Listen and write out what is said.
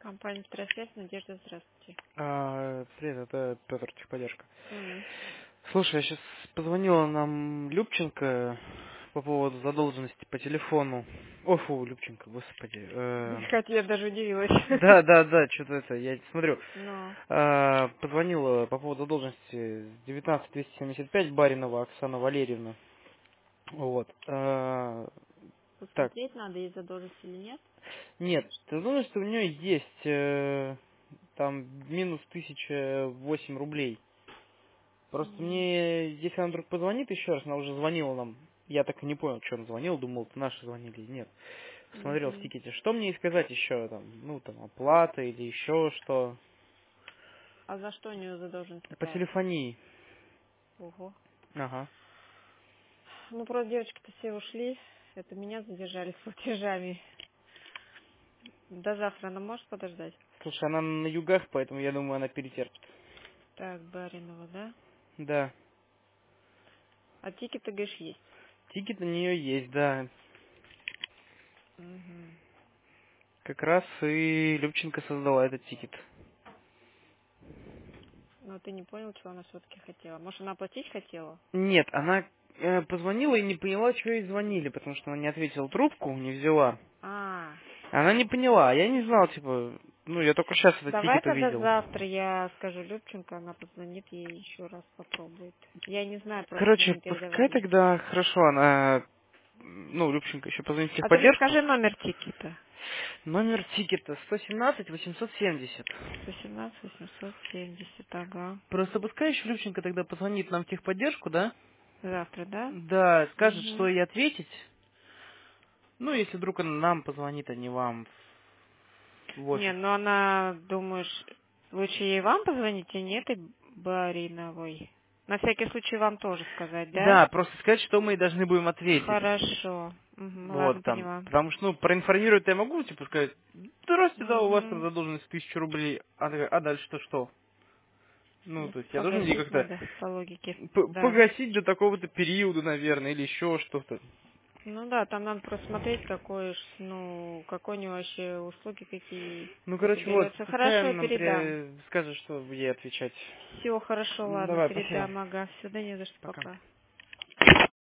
Компания «Стройсвязь», Надежда, здравствуйте. Привет, это Петр, техподдержка. М. Слушай, я сейчас позвонила нам Любченко по поводу задолженности по телефону. Ой, фу, Любченко, господи. Хотя я даже удивилась. Да, что-то это, я не смотрю. Но Позвонила по поводу задолженности 19275 Баринова Оксана Валерьевна. Вот. Так, посмотреть надо, есть задолженность или нет. нет, задолженность у нее есть, там минус 1008 рублей. Просто М. мне, если она вдруг позвонит еще раз, она уже звонила нам. Я так и не понял, что она звонила, думал, это наши звонили. Нет. Смотрел в Мгм. тикете. Что мне ей сказать еще там? Ну, там, оплата или еще что? А за что у нее задолженность По такая? телефонии. Ого. Ага. Ну, просто девочки-то все ушли. Это меня задержали с платежами. До завтра она может подождать? Слушай, она на югах, поэтому я думаю, она перетерпит. Так, Баринова, да? Да. А тикеты, говоришь, есть? Тикет на нее есть, да. Угу. Как раз и Любченко создала этот тикет. Но ты не понял, чего она все-таки хотела. Может, она оплатить хотела? Нет, она позвонила и не поняла, что ей звонили, потому что она не ответила трубку, не взяла. А, Она не поняла, я не знал, типа, ну, я только сейчас этот давай тикет тогда увидел. завтра я скажу Любченко, она позвонит ей еще раз попробует. Я не знаю, просто мы Короче, не пускай передавали. тогда, хорошо, она, ну, Любченко еще позвонит в А ты мне техподдержку. скажи номер тикета. Номер тикета 117-870. 117-870, ага. Просто пускай еще Любченко тогда позвонит нам в техподдержку, да? Завтра, да? Да, скажет, что Угу. ей ответить. Ну, если вдруг она нам позвонит, а не вам в Не, офис. ну она, думаешь, лучше ей вам позвонить, а не этой Бариновой? На всякий случай вам тоже сказать, да? Да, просто сказать, что мы ей должны будем ответить. Хорошо. Угу, ладно, Вот там. поняла. Потому что, ну, проинформировать я могу, типа, сказать, здрасте, да, у вас там Угу. задолженность 1000 рублей. Она такая, а дальше-то что? Ну, Ну, то есть я должен ей погасить как-то надо по логике. Да. погасить до такого-то периода, наверное, или еще что-то. Ну да, там надо просмотреть, какой, ну, какой у него вообще услуги какие Ну, короче, вот, берется. пускай Хорошо, он нам передам. скажет, что ей отвечать. Все хорошо, ладно, Давай, спасибо. передам, ага. Все, да не за что, Пока. пока.